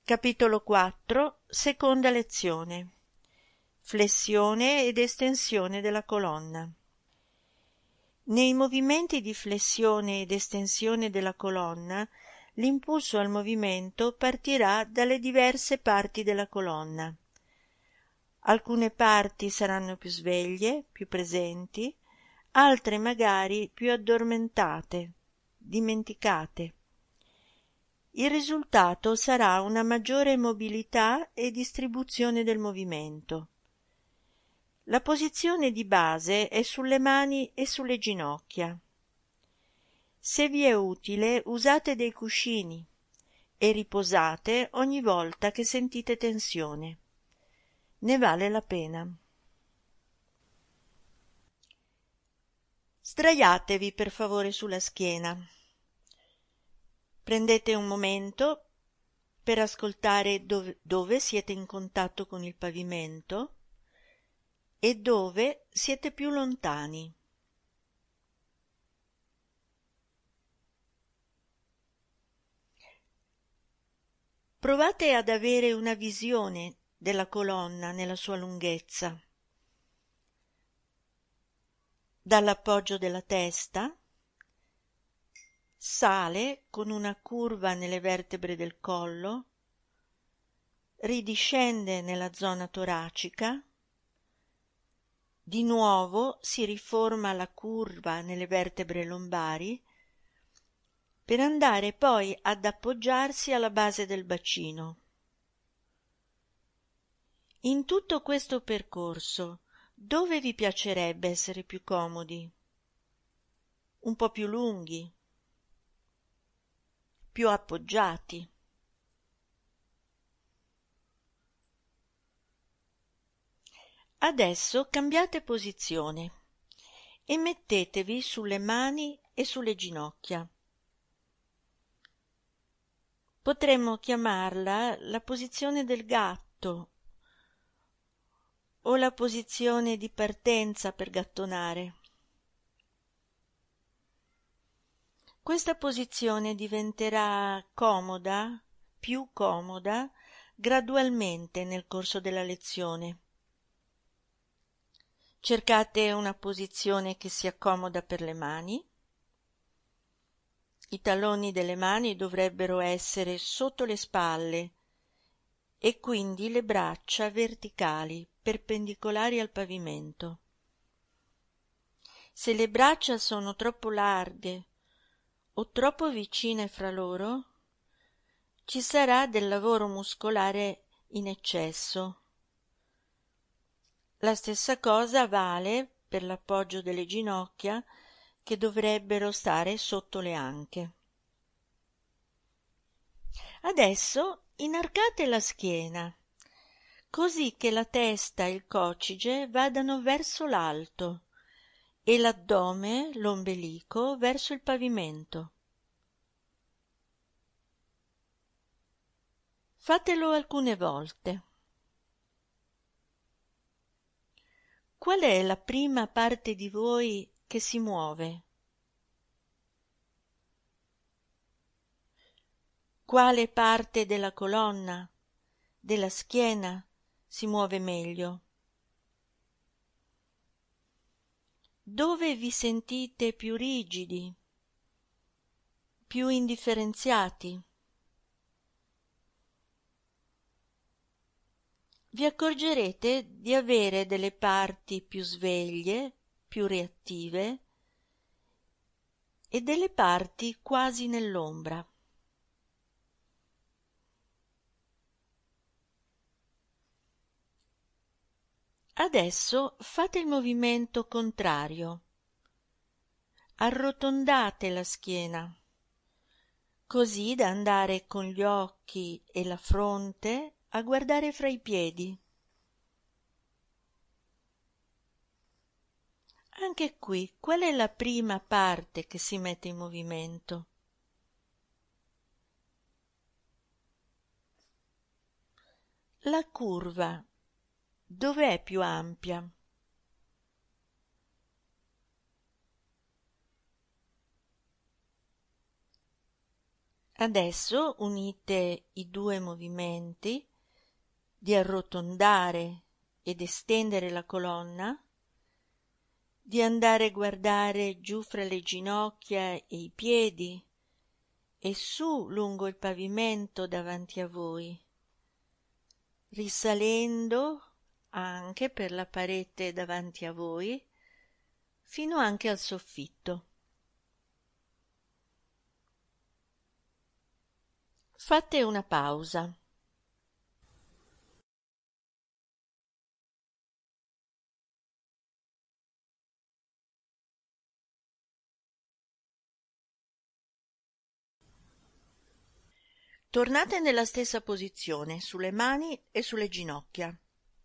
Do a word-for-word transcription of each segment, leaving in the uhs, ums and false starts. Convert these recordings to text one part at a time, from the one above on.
Capitolo quattro. Seconda lezione. Flessione ed estensione della colonna. Nei movimenti di flessione ed estensione della colonna, l'impulso al movimento partirà dalle diverse parti della colonna. Alcune parti saranno più sveglie, più presenti, altre magari più addormentate, dimenticate. Il risultato sarà una maggiore mobilità e distribuzione del movimento. La posizione di base è sulle mani e sulle ginocchia. Se vi è utile, usate dei cuscini e riposate ogni volta che sentite tensione. Ne vale la pena. Sdraiatevi per favore sulla schiena. Prendete un momento per ascoltare dove, dove siete in contatto con il pavimento e dove siete più lontani. Provate ad avere una visione della colonna nella sua lunghezza, dall'appoggio della testa, sale con una curva nelle vertebre del collo, ridiscende nella zona toracica, di nuovo si riforma la curva nelle vertebre lombari, per andare poi ad appoggiarsi alla base del bacino. In tutto questo percorso, dove vi piacerebbe essere più comodi? Un po' più lunghi? Più appoggiati? Adesso cambiate posizione e mettetevi sulle mani e sulle ginocchia. Potremmo chiamarla la posizione del gatto o la posizione di partenza per gattonare. Questa posizione diventerà comoda, più comoda, gradualmente nel corso della lezione. Cercate una posizione che sia comoda per le mani. I talloni delle mani dovrebbero essere sotto le spalle e quindi le braccia verticali, perpendicolari al pavimento. Se le braccia sono troppo larghe o troppo vicine fra loro, ci sarà del lavoro muscolare in eccesso. La stessa cosa vale per l'appoggio delle ginocchia, che dovrebbero stare sotto le anche. Adesso inarcate la schiena, così che la testa e il coccige vadano verso l'alto e l'addome, l'ombelico, verso il pavimento. Fatelo alcune volte. Qual è la prima parte di voi che si muove? Quale parte della colonna, della schiena, si muove meglio? Dove vi sentite più rigidi, più indifferenziati? Vi accorgerete di avere delle parti più sveglie, più reattive e delle parti quasi nell'ombra. Adesso fate il movimento contrario. Arrotondate la schiena, così da andare con gli occhi e la fronte a guardare fra i piedi. Anche qui, qual è la prima parte che si mette in movimento? La curva, dov'è più ampia? Adesso unite i due movimenti di arrotondare ed estendere la colonna, di andare a guardare giù fra le ginocchia e i piedi e su lungo il pavimento davanti a voi, risalendo anche per la parete davanti a voi fino anche al soffitto. Fate una pausa. Tornate nella stessa posizione, sulle mani e sulle ginocchia.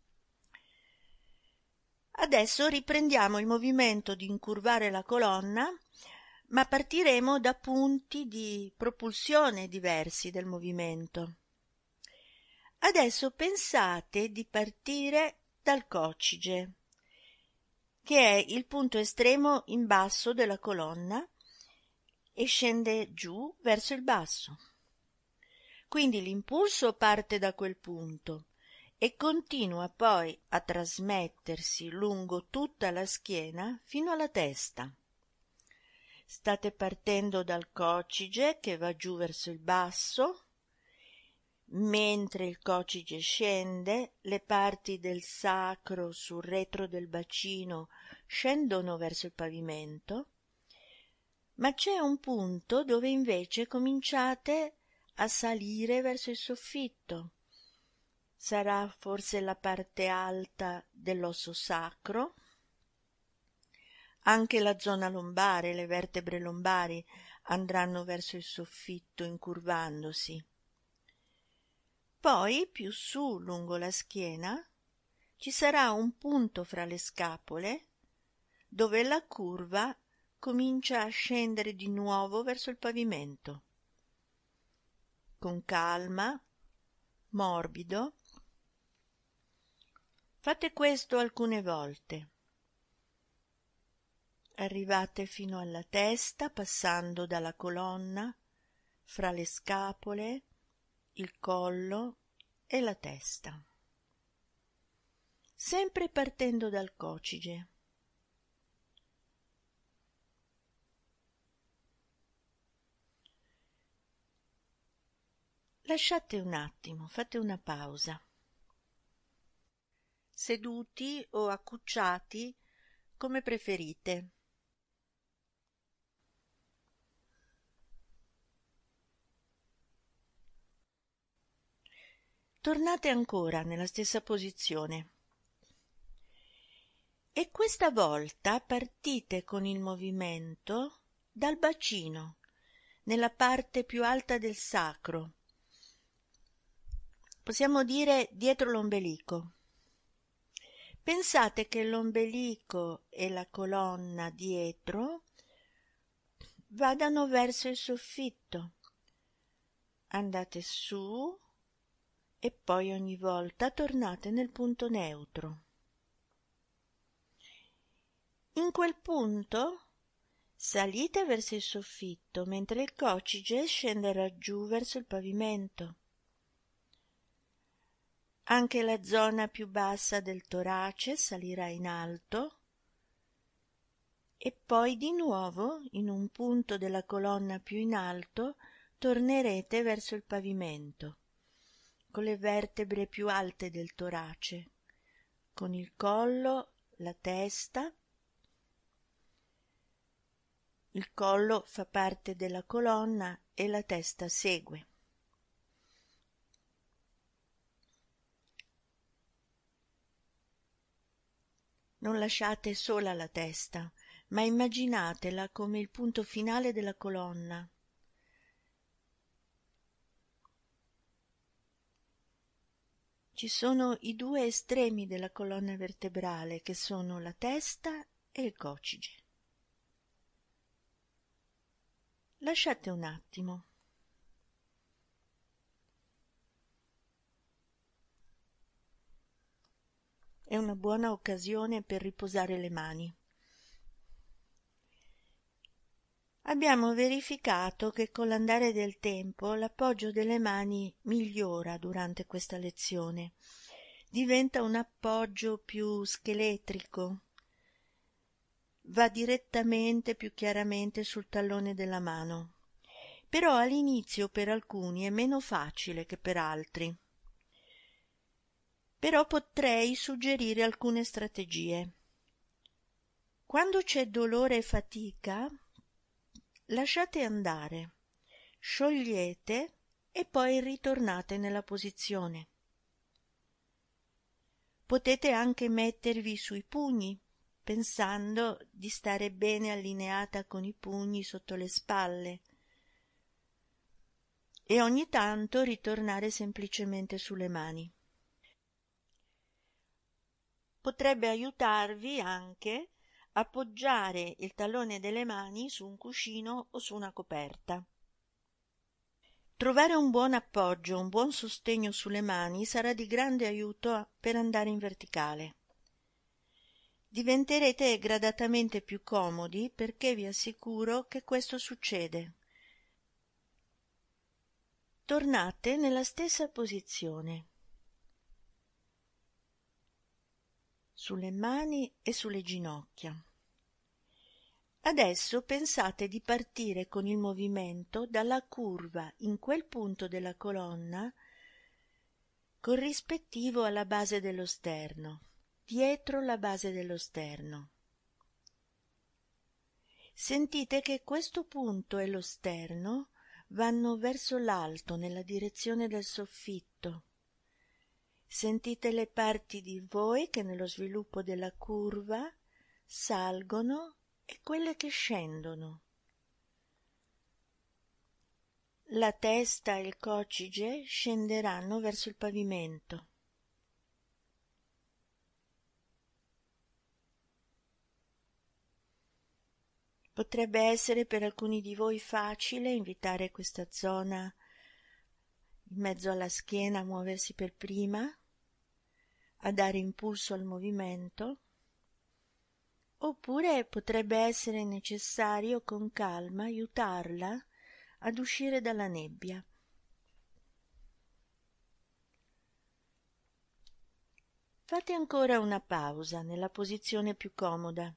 Adesso riprendiamo il movimento di incurvare la colonna, ma partiremo da punti di propulsione diversi del movimento. Adesso pensate di partire dal coccige, che è il punto estremo in basso della colonna, e scende giù verso il basso. Quindi l'impulso parte da quel punto e continua poi a trasmettersi lungo tutta la schiena fino alla testa. State partendo dal coccige che va giù verso il basso. Mentre il coccige scende, le parti del sacro sul retro del bacino scendono verso il pavimento, ma c'è un punto dove invece cominciate a salire verso il soffitto. Sarà forse la parte alta dell'osso sacro. Anche la zona lombare, le vertebre lombari andranno verso il soffitto incurvandosi. Poi, più su lungo la schiena, ci sarà un punto fra le scapole dove la curva comincia a scendere di nuovo verso il pavimento. Con calma, morbido, fate questo alcune volte. Arrivate fino alla testa passando dalla colonna, fra le scapole, il collo e la testa. Sempre partendo dal coccige. Lasciate un attimo, fate una pausa. Seduti o accucciati, come preferite. Tornate ancora nella stessa posizione. E questa volta partite con il movimento dal bacino, nella parte più alta del sacro. Possiamo dire dietro l'ombelico. Pensate che l'ombelico e la colonna dietro vadano verso il soffitto. Andate su e poi ogni volta tornate nel punto neutro. In quel punto salite verso il soffitto mentre il coccige scenderà giù verso il pavimento. Anche la zona più bassa del torace salirà in alto e poi di nuovo, in un punto della colonna più in alto, tornerete verso il pavimento, con le vertebre più alte del torace, con il collo, la testa. Il collo fa parte della colonna e la testa segue. Non lasciate sola la testa, ma immaginatela come il punto finale della colonna. Ci sono i due estremi della colonna vertebrale, che sono la testa e il coccige. Lasciate un attimo. È una buona occasione per riposare le mani. Abbiamo verificato che con l'andare del tempo l'appoggio delle mani migliora durante questa lezione, diventa un appoggio più scheletrico, va direttamente più chiaramente sul tallone della mano, però all'inizio per alcuni è meno facile che per altri. Però potrei suggerire alcune strategie. Quando c'è dolore e fatica, lasciate andare, sciogliete e poi ritornate nella posizione. Potete anche mettervi sui pugni, pensando di stare bene allineata con i pugni sotto le spalle, e ogni tanto ritornare semplicemente sulle mani. Potrebbe aiutarvi anche appoggiare il tallone delle mani su un cuscino o su una coperta. Trovare un buon appoggio, un buon sostegno sulle mani sarà di grande aiuto per andare in verticale. Diventerete gradatamente più comodi perché vi assicuro che questo succede. Tornate nella stessa posizione, sulle mani e sulle ginocchia. Adesso pensate di partire con il movimento dalla curva in quel punto della colonna corrispettivo alla base dello sterno, dietro la base dello sterno. Sentite che questo punto e lo sterno vanno verso l'alto, nella direzione del soffitto. Sentite le parti di voi che nello sviluppo della curva salgono e quelle che scendono. La testa e il coccige scenderanno verso il pavimento. Potrebbe essere per alcuni di voi facile invitare questa zona in mezzo alla schiena a muoversi per prima, a dare impulso al movimento, oppure potrebbe essere necessario con calma aiutarla ad uscire dalla nebbia. Fate ancora una pausa nella posizione più comoda.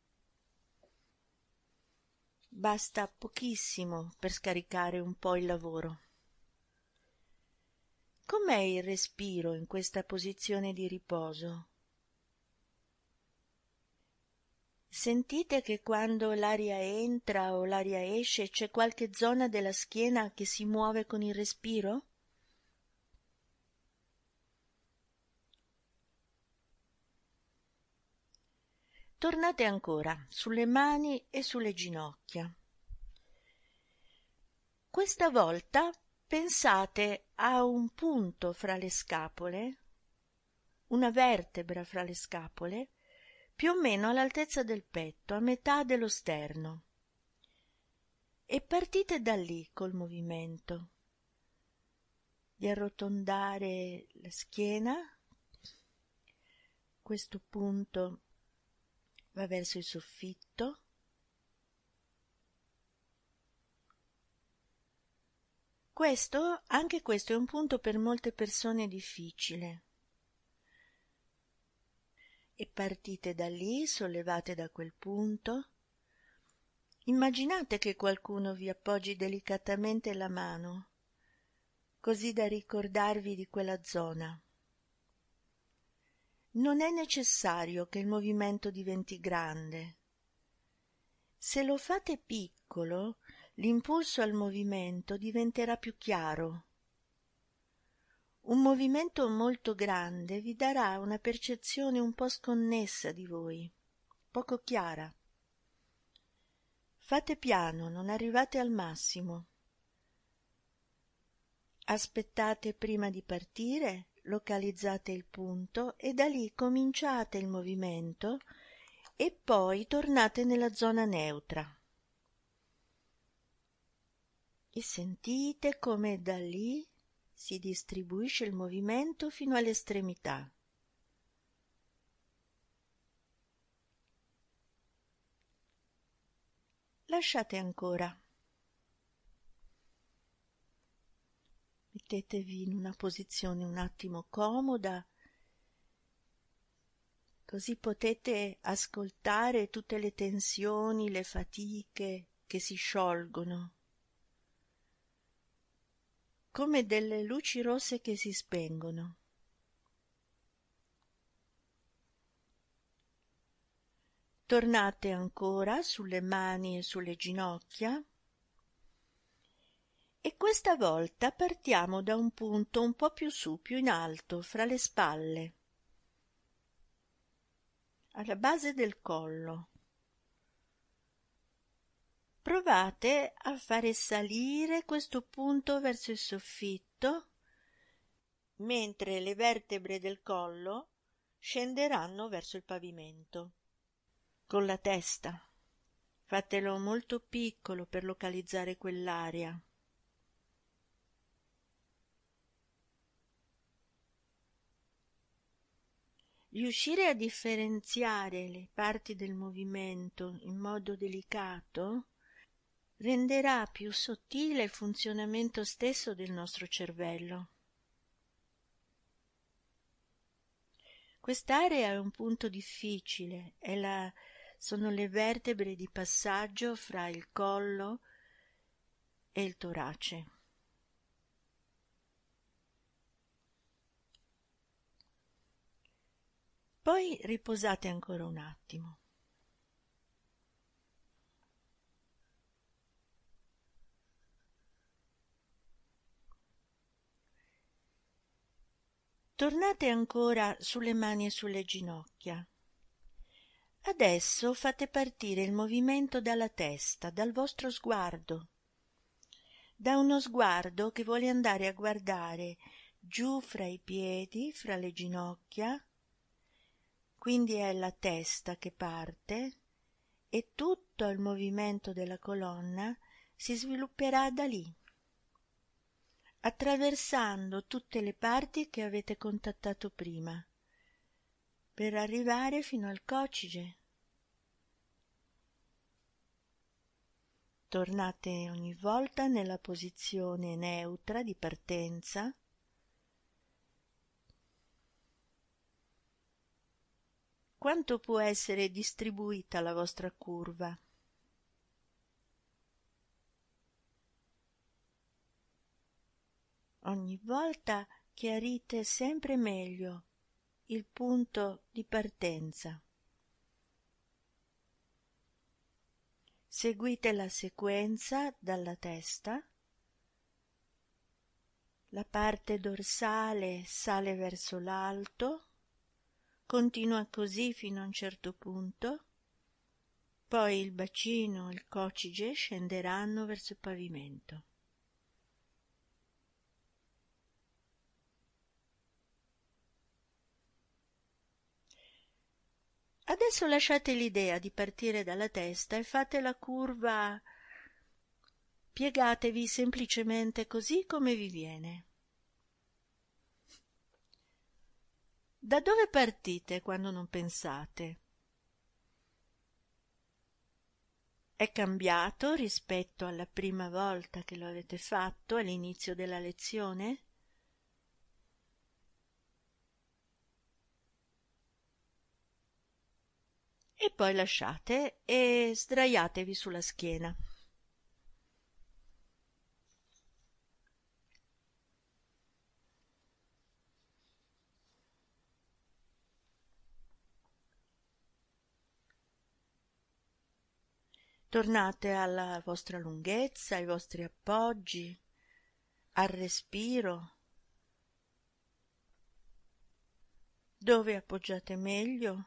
Basta pochissimo per scaricare un po' il lavoro. Com'è il respiro in questa posizione di riposo? Sentite che quando l'aria entra o l'aria esce c'è qualche zona della schiena che si muove con il respiro? Tornate ancora sulle mani e sulle ginocchia. Questa volta pensate a un punto fra le scapole, una vertebra fra le scapole, più o meno all'altezza del petto, a metà dello sterno. E partite da lì col movimento di arrotondare la schiena. Questo punto va verso il soffitto. Questo, anche questo è un punto per molte persone difficile. E partite da lì, sollevate da quel punto. Immaginate che qualcuno vi appoggi delicatamente la mano, così da ricordarvi di quella zona. Non è necessario che il movimento diventi grande. Se lo fate piccolo, l'impulso al movimento diventerà più chiaro. Un movimento molto grande vi darà una percezione un po' sconnessa di voi, poco chiara. Fate piano, non arrivate al massimo. Aspettate prima di partire, localizzate il punto e da lì cominciate il movimento e poi tornate nella zona neutra. E sentite come da lì si distribuisce il movimento fino all'estremità. lasciate ancora. Mettetevi in una posizione un attimo comoda, così potete ascoltare tutte le tensioni, le fatiche che si sciolgono, come delle luci rosse che si spengono. Tornate ancora sulle mani e sulle ginocchia e questa volta partiamo da un punto un po' più su, più in alto, fra le spalle, alla base del collo. Provate a fare salire questo punto verso il soffitto, mentre le vertebre del collo scenderanno verso il pavimento. Con la testa. Fatelo molto piccolo per localizzare quell'area. Riuscire a differenziare le parti del movimento in modo delicato renderà più sottile il funzionamento stesso del nostro cervello. Quest'area è un punto difficile, è la, sono le vertebre di passaggio fra il collo e il torace. Poi riposate ancora un attimo. Tornate ancora sulle mani e sulle ginocchia. Adesso fate partire il movimento dalla testa, dal vostro sguardo, da uno sguardo che vuole andare a guardare giù fra i piedi, fra le ginocchia. Quindi è la testa che parte e tutto il movimento della colonna si svilupperà da lì, attraversando tutte le parti che avete contattato prima, per arrivare fino al coccige. Tornate ogni volta nella posizione neutra di partenza. Quanto può essere distribuita la vostra curva? Ogni volta chiarite sempre meglio il punto di partenza. Seguite la sequenza dalla testa. La parte dorsale sale verso l'alto. Continua così fino a un certo punto, poi il bacino e il coccige scenderanno verso il pavimento. Adesso lasciate l'idea di partire dalla testa e fate la curva, piegatevi semplicemente così come vi viene. Da dove partite quando non pensate? È cambiato rispetto alla prima volta che lo avete fatto all'inizio della lezione? E poi lasciate e sdraiatevi sulla schiena. Tornate alla vostra lunghezza, ai vostri appoggi, al respiro. Dove appoggiate meglio?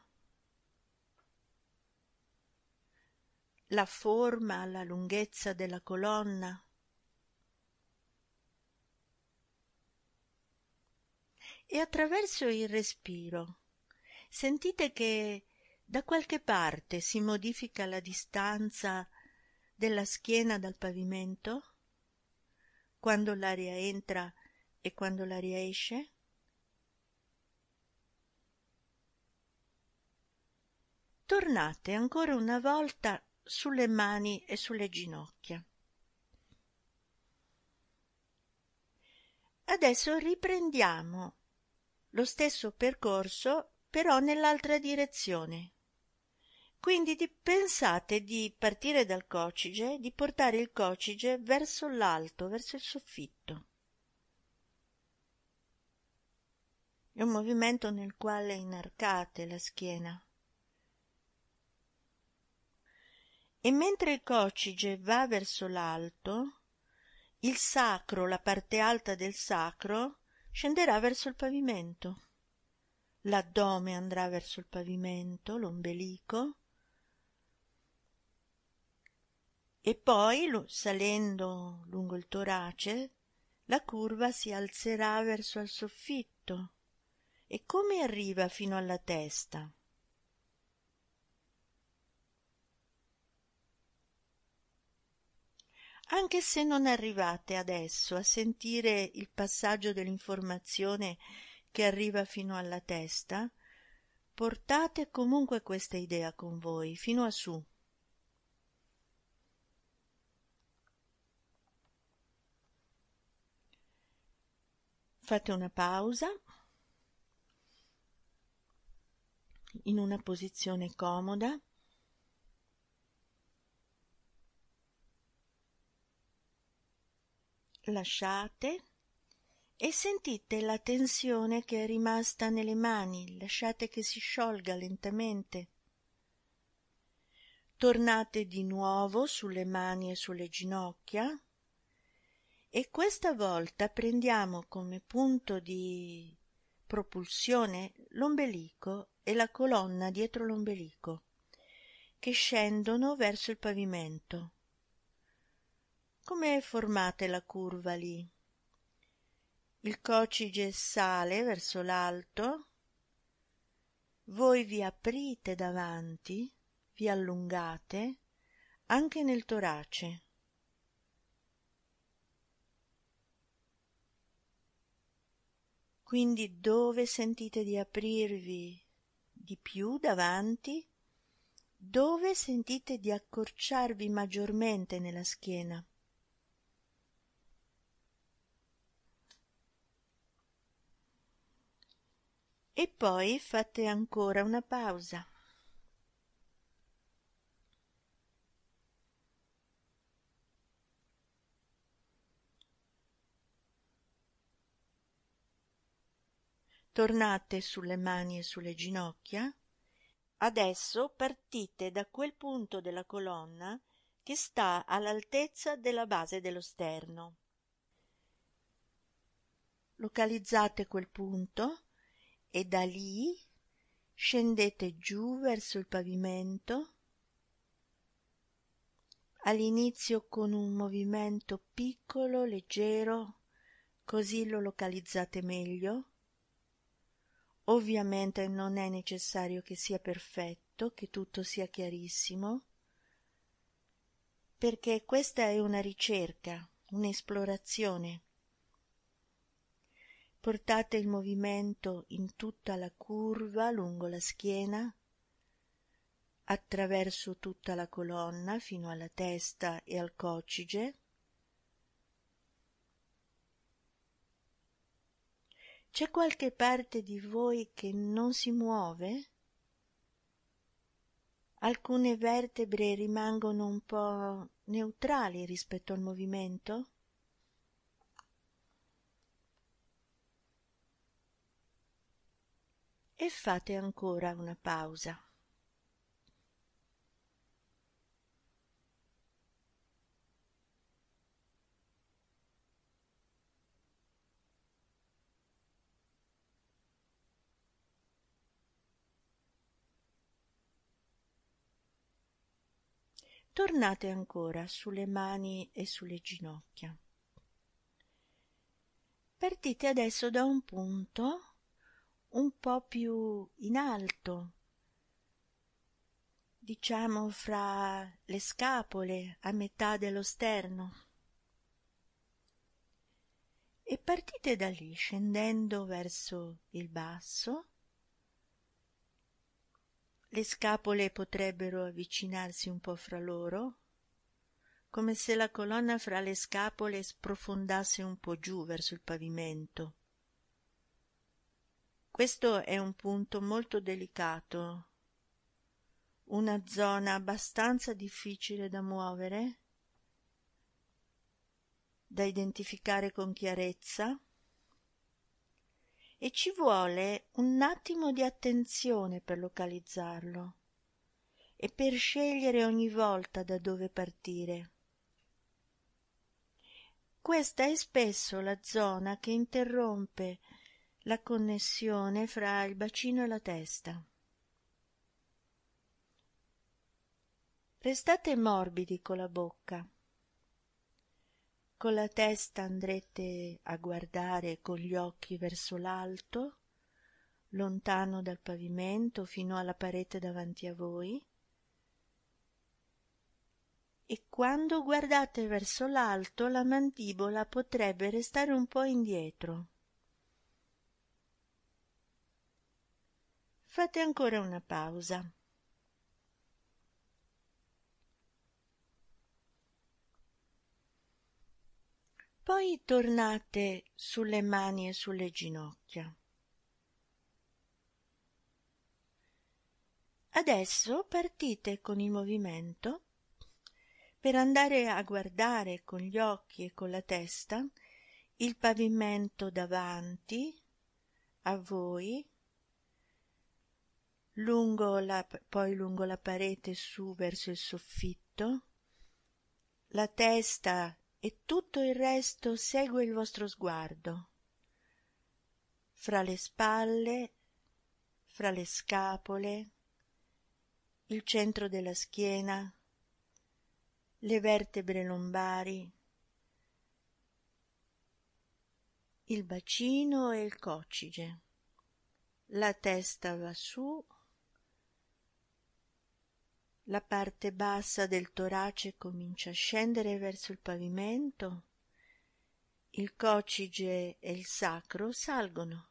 La forma, la lunghezza della colonna. E attraverso il respiro sentite che da qualche parte si modifica la distanza della schiena dal pavimento, quando l'aria entra e quando l'aria esce? Tornate ancora una volta sulle mani e sulle ginocchia. Adesso riprendiamo lo stesso percorso, però nell'altra direzione. Quindi di, pensate di partire dal coccige, di portare il coccige verso l'alto, verso il soffitto. È un movimento nel quale inarcate la schiena. E mentre il coccige va verso l'alto, il sacro, la parte alta del sacro, scenderà verso il pavimento. L'addome andrà verso il pavimento, l'ombelico, e poi, salendo lungo il torace, la curva si alzerà verso il soffitto. E come arriva fino alla testa? Anche se non arrivate adesso a sentire il passaggio dell'informazione che arriva fino alla testa, portate comunque questa idea con voi fino a su. Fate una pausa in una posizione comoda. Lasciate e sentite la tensione che è rimasta nelle mani, lasciate che si sciolga lentamente. Tornate di nuovo sulle mani e sulle ginocchia e questa volta prendiamo come punto di propulsione l'ombelico e la colonna dietro l'ombelico, che scendono verso il pavimento. Come formate la curva lì? Il coccige sale verso l'alto, voi vi aprite davanti, vi allungate anche nel torace. Quindi dove sentite di aprirvi di più davanti, dove sentite di accorciarvi maggiormente nella schiena. E poi fate ancora una pausa. Tornate sulle mani e sulle ginocchia. Adesso partite da quel punto della colonna che sta all'altezza della base dello sterno. Localizzate quel punto e da lì scendete giù verso il pavimento, all'inizio con un movimento piccolo, leggero, così lo localizzate meglio. Ovviamente non è necessario che sia perfetto, che tutto sia chiarissimo, perché questa è una ricerca, un'esplorazione. Portate il movimento in tutta la curva lungo la schiena, attraverso tutta la colonna fino alla testa e al coccige. C'è qualche parte di voi che non si muove? Alcune vertebre rimangono un po' neutrali rispetto al movimento? E fate ancora una pausa. Tornate ancora sulle mani e sulle ginocchia. Partite adesso da un punto un po' più in alto, diciamo fra le scapole, a metà dello sterno. E partite da lì, scendendo verso il basso, Le scapole potrebbero avvicinarsi un po' fra loro, come se la colonna fra le scapole sprofondasse un po' giù verso il pavimento. Questo è un punto molto delicato, una zona abbastanza difficile da muovere, da identificare con chiarezza, e ci vuole un attimo di attenzione per localizzarlo e per scegliere ogni volta da dove partire. Questa è spesso la zona che interrompe la connessione fra il bacino e la testa. Restate morbidi con la bocca. Con la testa andrete a guardare con gli occhi verso l'alto, lontano dal pavimento fino alla parete davanti a voi, e quando guardate verso l'alto la mandibola potrebbe restare un po' indietro. Fate ancora una pausa. Poi tornate sulle mani e sulle ginocchia. Adesso partite con il movimento per andare a guardare con gli occhi e con la testa il pavimento davanti a voi, lungo la, poi lungo la parete su verso il soffitto. La testa e tutto il resto segue il vostro sguardo, fra le spalle, fra le scapole, il centro della schiena, le vertebre lombari, il bacino e il coccige. La testa va su, la parte bassa del torace comincia a scendere verso il pavimento, il coccige e il sacro salgono.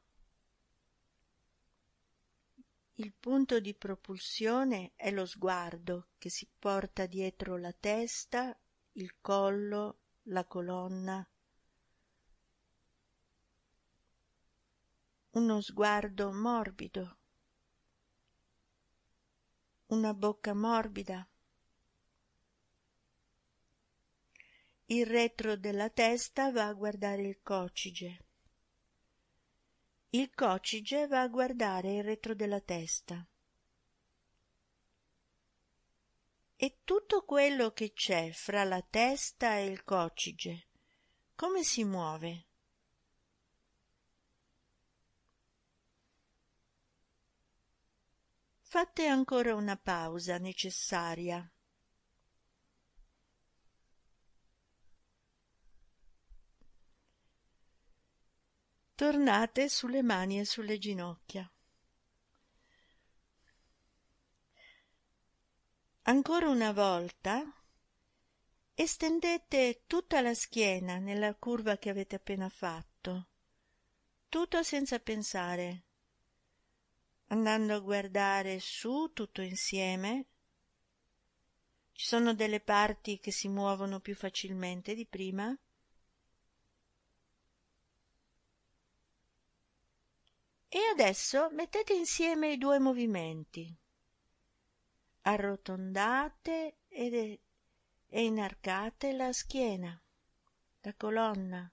Il punto di propulsione è lo sguardo che si porta dietro la testa, il collo, la colonna. Uno sguardo morbido, una bocca morbida. Il retro della testa va a guardare il coccige. Il coccige va a guardare il retro della testa. E tutto quello che c'è fra la testa e il coccige, come si muove? Fate ancora una pausa necessaria. Tornate sulle mani e sulle ginocchia. Ancora una volta estendete tutta la schiena nella curva che avete appena fatto, tutto senza pensare, andando a guardare su tutto insieme. Ci sono delle parti che si muovono più facilmente di prima. E adesso mettete insieme i due movimenti. Arrotondate ed e inarcate la schiena, la colonna.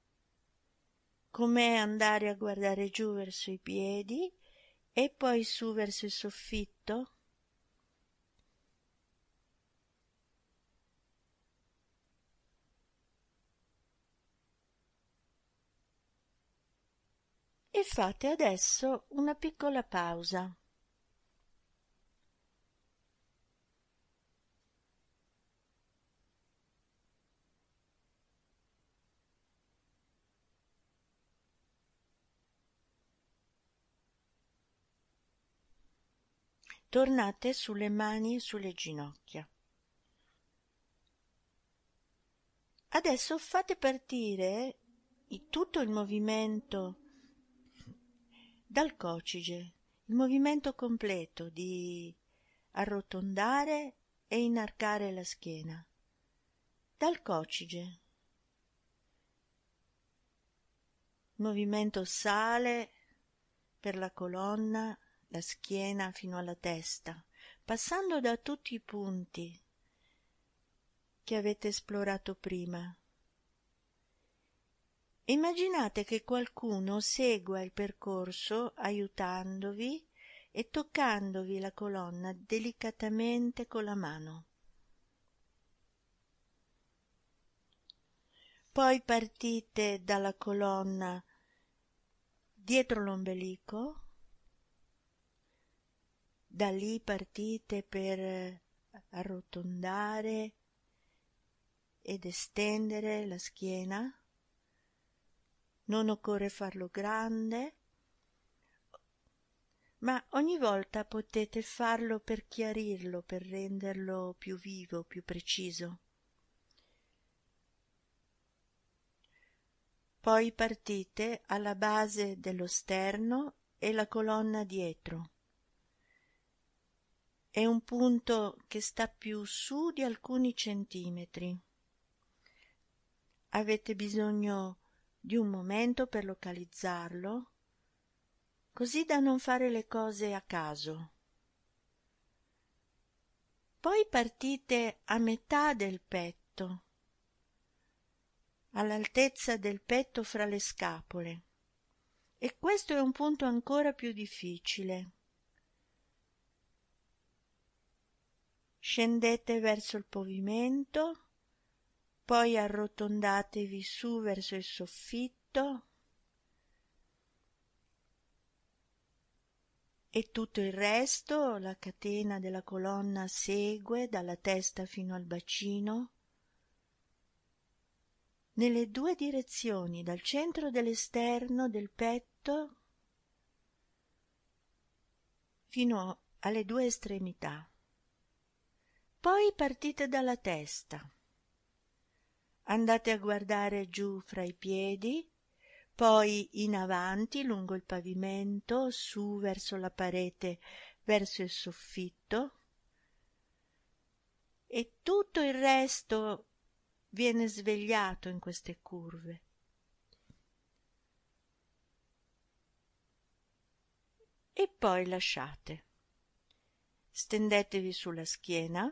Com'è andare a guardare giù verso i piedi e poi su verso il soffitto? E fate adesso una piccola pausa. Tornate sulle mani e sulle ginocchia. Adesso fate partire tutto il movimento dal coccige, il movimento completo di arrotondare e inarcare la schiena, dal coccige. Il movimento sale per la colonna, la schiena fino alla testa, passando da tutti i punti che avete esplorato prima. Immaginate che qualcuno segua il percorso aiutandovi e toccandovi la colonna delicatamente con la mano. Poi partite dalla colonna dietro l'ombelico, da lì partite per arrotondare ed estendere la schiena. Non occorre farlo grande, ma ogni volta potete farlo per chiarirlo, per renderlo più vivo, più preciso. Poi partite alla base dello sterno e la colonna dietro. È un punto che sta più su di alcuni centimetri. Avete bisogno di un momento per localizzarlo, così da non fare le cose a caso. Poi partite a metà del petto, all'altezza del petto fra le scapole, e questo è un punto ancora più difficile. Scendete verso il pavimento, poi arrotondatevi su verso il soffitto e tutto il resto, la catena della colonna segue dalla testa fino al bacino, nelle due direzioni, dal centro dell'esterno del petto fino alle due estremità. Poi partite dalla testa, andate a guardare giù fra i piedi, poi in avanti lungo il pavimento, su verso la parete, verso il soffitto, e tutto il resto viene svegliato in queste curve. E poi lasciate. Stendetevi sulla schiena.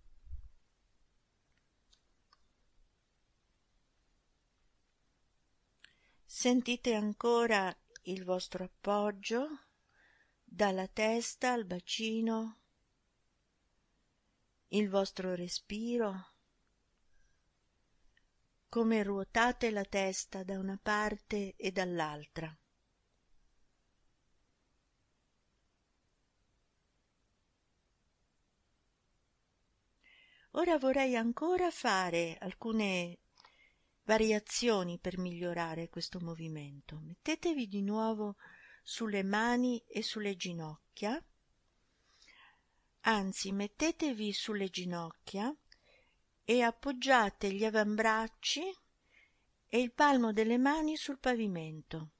Sentite ancora il vostro appoggio dalla testa al bacino, il vostro respiro, come ruotate la testa da una parte e dall'altra. Ora vorrei ancora fare alcune variazioni per migliorare questo movimento. Mettetevi di nuovo sulle mani e sulle ginocchia, anzi mettetevi sulle ginocchia e appoggiate gli avambracci e il palmo delle mani sul pavimento.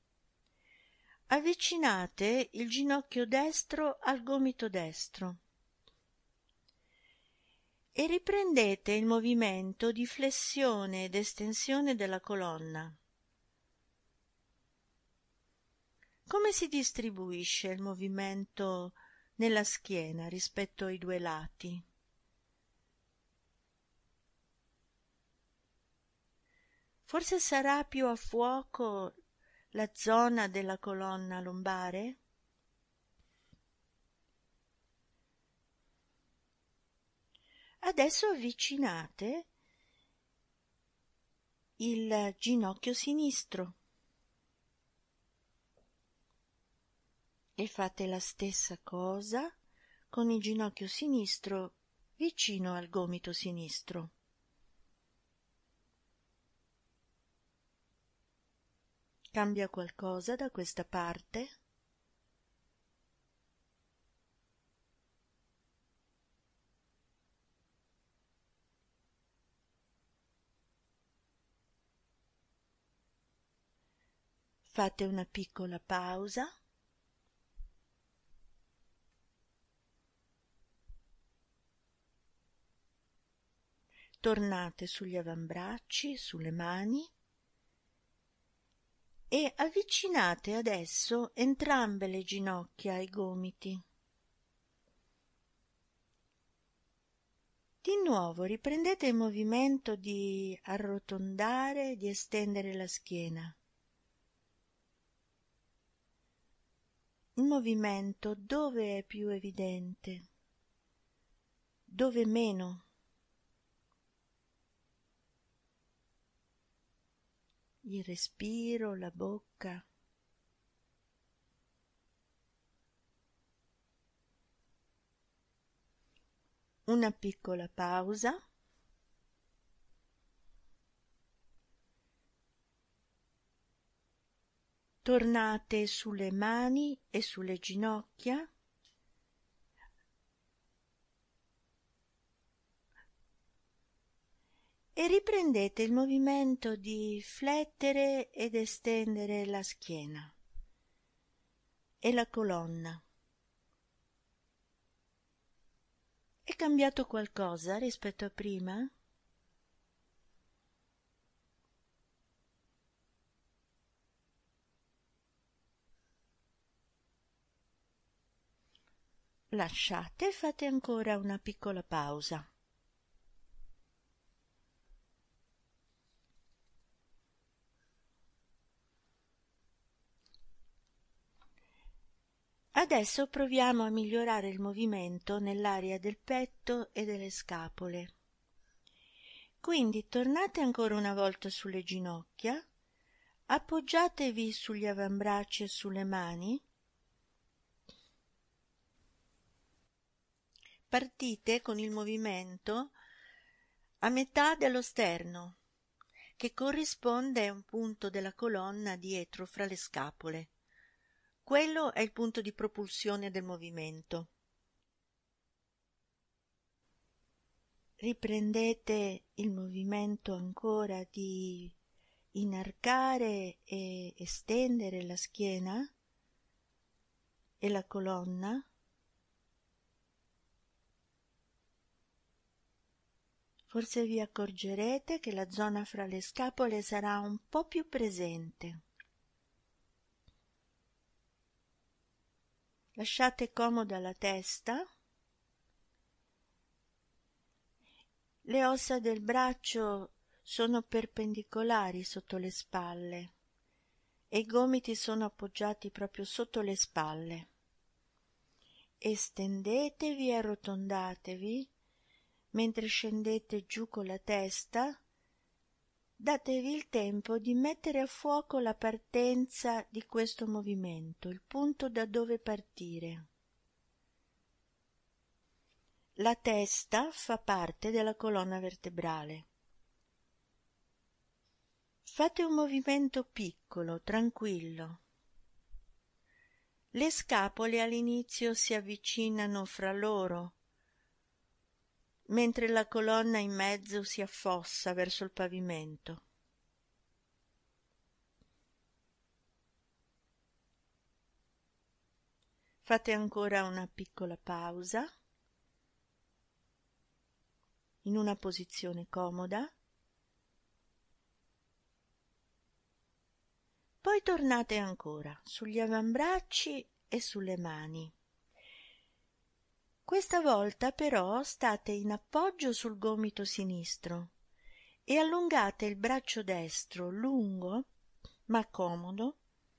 Avvicinate il ginocchio destro al gomito destro e riprendete il movimento di flessione ed estensione della colonna. Come si distribuisce il movimento nella schiena rispetto ai due lati? Forse sarà più a fuoco la zona della colonna lombare? Adesso avvicinate il ginocchio sinistro e fate la stessa cosa con il ginocchio sinistro vicino al gomito sinistro. Cambia qualcosa da questa parte? Fate una piccola pausa tornate sugli avambracci, sulle mani e avvicinate adesso entrambe le ginocchia ai gomiti. Di nuovo riprendete il movimento di arrotondare, di estendere la schiena. Il movimento dove è più evidente, dove meno. Il respiro, la bocca. Una piccola pausa. Tornate sulle mani e sulle ginocchia. E riprendete il movimento di flettere ed estendere la schiena e la colonna. È cambiato qualcosa rispetto a prima? Lasciate e fate ancora una piccola pausa. Adesso proviamo a migliorare il movimento nell'area del petto e delle scapole. Quindi tornate ancora una volta sulle ginocchia, appoggiatevi sugli avambracci e sulle mani. Partite con il movimento a metà dello sterno, che corrisponde a un punto della colonna dietro fra le scapole. Quello è il punto di propulsione del movimento. Riprendete il movimento ancora di inarcare e estendere la schiena e la colonna. Forse vi accorgerete che la zona fra le scapole sarà un po' più presente. Lasciate comoda la testa. Le ossa del braccio sono perpendicolari sotto le spalle e i gomiti sono appoggiati proprio sotto le spalle. Estendetevi e arrotondatevi mentre scendete giù con la testa. Datevi il tempo di mettere a fuoco la partenza di questo movimento, il punto da dove partire. La testa fa parte della colonna vertebrale. Fate un movimento piccolo, tranquillo. Le scapole all'inizio si avvicinano fra loro, mentre la colonna in mezzo si affossa verso il pavimento. Fate ancora una piccola pausa, in una posizione comoda. Poi tornate ancora sugli avambracci e sulle mani. Questa volta però state in appoggio sul gomito sinistro e allungate il braccio destro lungo ma comodo.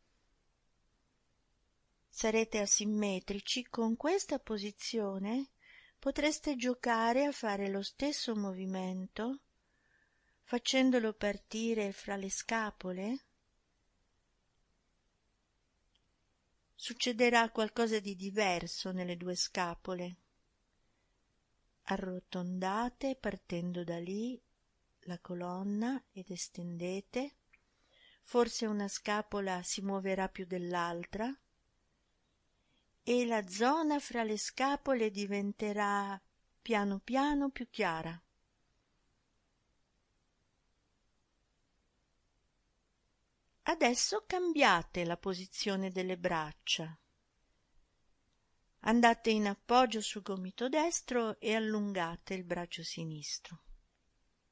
Sarete asimmetrici. Con questa posizione potreste giocare a fare lo stesso movimento facendolo partire fra le scapole. Succederà qualcosa di diverso nelle due scapole. Arrotondate partendo da lì la colonna ed estendete. Forse una scapola si muoverà più dell'altra e la zona fra le scapole diventerà piano piano più chiara. Adesso cambiate la posizione delle braccia. Andate in appoggio sul gomito destro e allungate il braccio sinistro.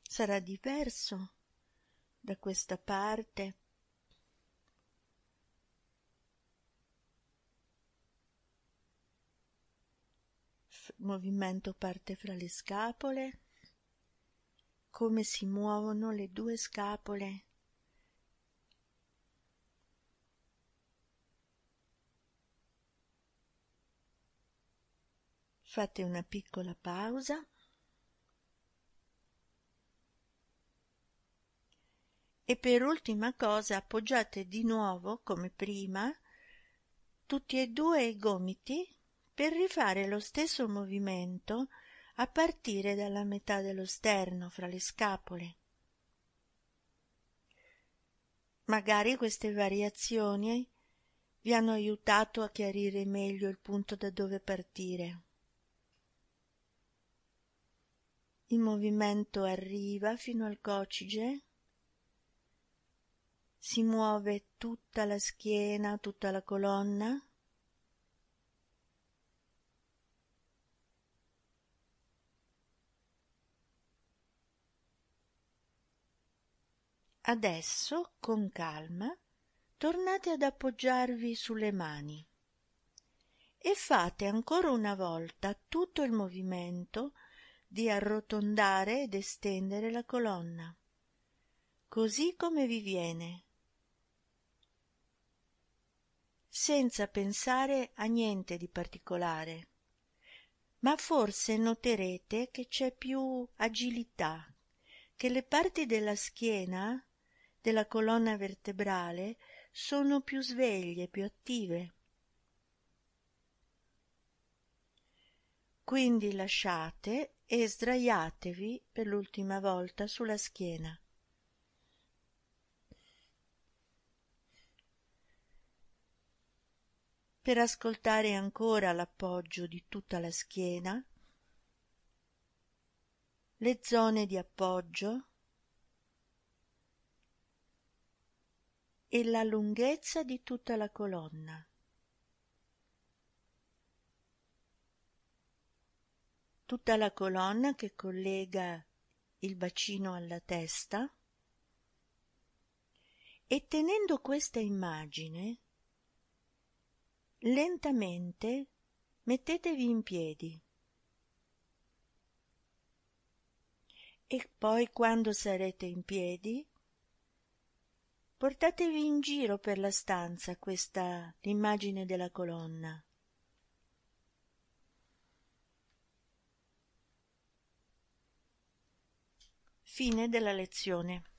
sarà diverso da questa parte. F- movimento parte fra le scapole, come si muovono le due scapole. Fate una piccola pausa e per ultima cosa appoggiate di nuovo, come prima, tutti e due i gomiti per rifare lo stesso movimento a partire dalla metà dello sterno fra le scapole. Magari queste variazioni vi hanno aiutato a chiarire meglio il punto da dove partire. Il movimento arriva fino al coccige, si muove tutta la schiena, tutta la colonna. Adesso, con calma, tornate ad appoggiarvi sulle mani e fate ancora una volta tutto il movimento di arrotondare ed estendere la colonna, così come vi viene, senza pensare a niente di particolare, ma forse noterete che c'è più agilità, che le parti della schiena, della colonna vertebrale, sono più sveglie, più attive. Quindi lasciate e sdraiatevi per l'ultima volta sulla schiena. Per ascoltare ancora l'appoggio di tutta la schiena, le zone di appoggio e la lunghezza di tutta la colonna. Tutta la colonna che collega il bacino alla testa, e tenendo questa immagine, lentamente mettetevi in piedi e poi, quando sarete in piedi, portatevi in giro per la stanza questa l'immagine della colonna. Fine della lezione.